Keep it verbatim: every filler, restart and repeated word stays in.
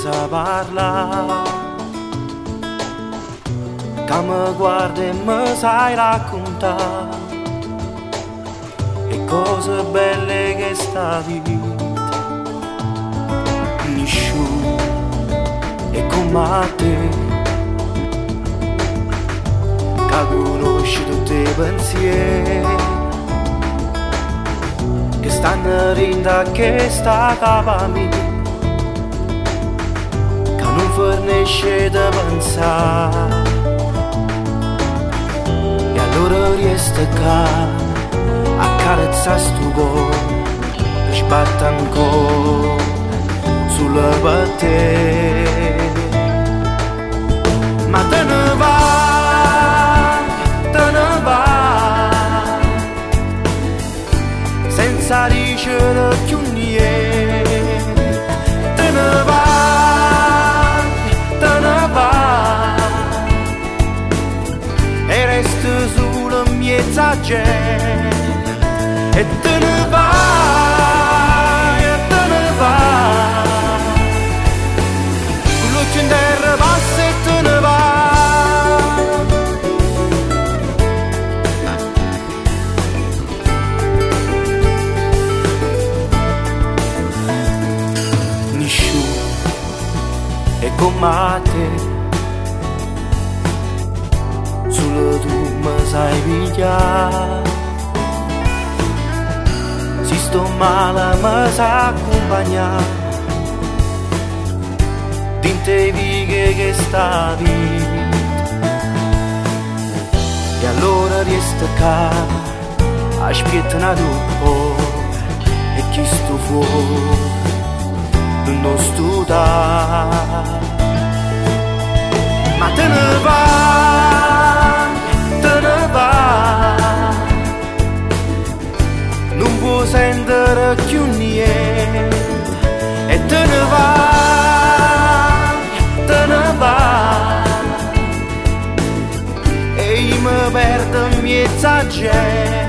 sa parlare, che mi guarda e mi sai raccontare e cose belle che sta vita. Nessuno è come te, che conosci tutti i pensieri che stanno rinda che sta capa mia, che non fornisce da pensare. E allora resta qua a carezzare sto cuore che sbatte ancora sulla battaglia. Ma te ne vai, te ne vai, senza ricevere più niente. Te ne vai, te ne vai e resta solo mezza gente. E te ne vai, e te ne vai, con l'occhio in terra passa e te ne vai. Nessuno è come te, solo tu mi sai pigliare. Si sto male mi sa accompagnare dinte vighe che sta vita. E allora resta qua aspettano dopo e chi sto fuori non sto da. Ma te ne vai, te ne vai, non può sentire più niente. E te ne vai, te ne vai, e io mi perdo in mezza gente.